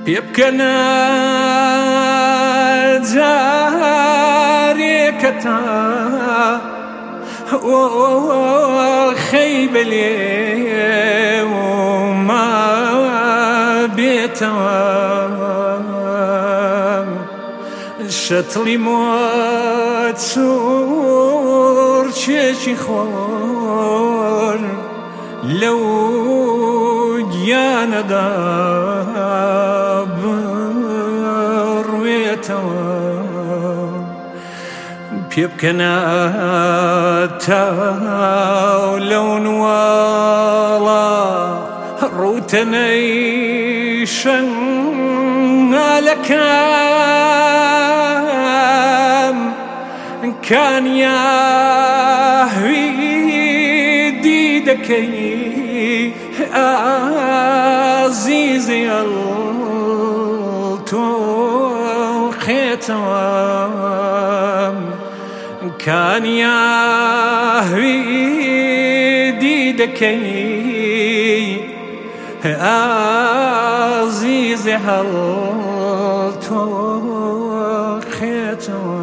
پێبکەنە جارێکەتە خەی بەلێوما بێتەوە شەتڵی مۆچوور چێکی خۆر لەو گیانەدا بڕوێتەوە پێبکەنە تاو لەو نواڵە ڕوتەنەی شەنگالەکەم کانیاوی دیدەکەی ئازیزی ئەڵتۆخێتەوە کانیاوی دیدەکەی ئازیزی هەڵتۆخێتەوە